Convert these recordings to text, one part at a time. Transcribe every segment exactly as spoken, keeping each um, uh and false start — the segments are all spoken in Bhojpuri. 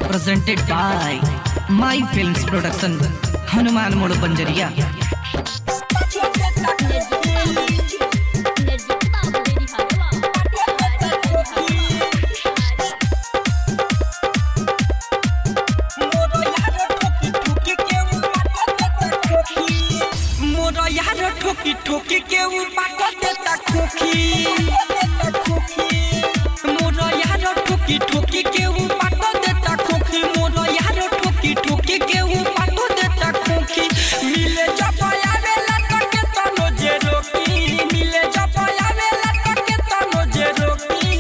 presented by My Films Production, Hanuman Modu Banjaria. ठोकी ठोकी के ऊपर देता खोखी मोरो यार ठोकी ठोकी के ऊपर देता खोखी मोरो यार ठोकी ठोकी के ऊपर देता खोखी मिले जब आवेला के तनो जे रोकी मिले जब आवेला के तनो जे रोकी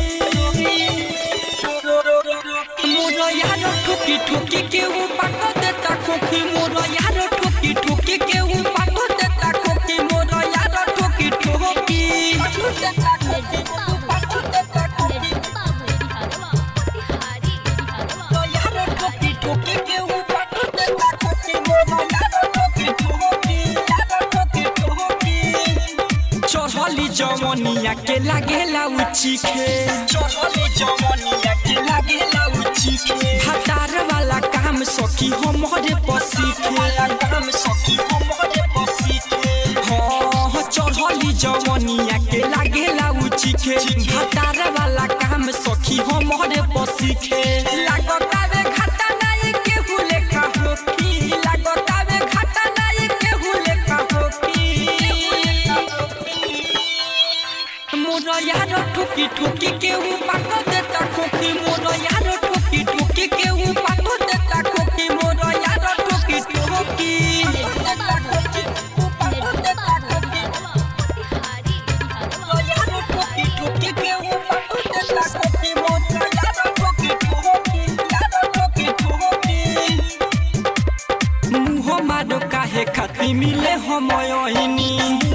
मोरो यार ठोकी ठोकी के ऊपर देता खोखी मोरो यार ठोकी ठोकी के ऊपर चढ़ली जमनिया के लागेला उचिखे चढ़ली जमनिया के लागेला उचिखे भटार वाला काम सखी हमरे पसीखे वाला काम सखी हमरे पसीखे हां चढ़ली जमनिया के लागेला उचिखे भटार वाला काम सखी हमरे पसीखे लागतावे घाटा नहीं केहू लेखा होकी लागतावे घाटा नहीं केहू लेखा होकी मोरो यार ठोकी ठोकी के ऊपर देता खोखी मोरो यार ठोकी ठोकी के ऊपर देता खोखी मोरो यार ठोकी ठोकी देता खोखी ऊपर देता खोखी मोरो यार ठोकी ठोकी के ऊपर देता खोखी मोरो यार ठोकी ठोकी यार ठोकी ठोकी मुह मारो काहे खाती मिले हमयनी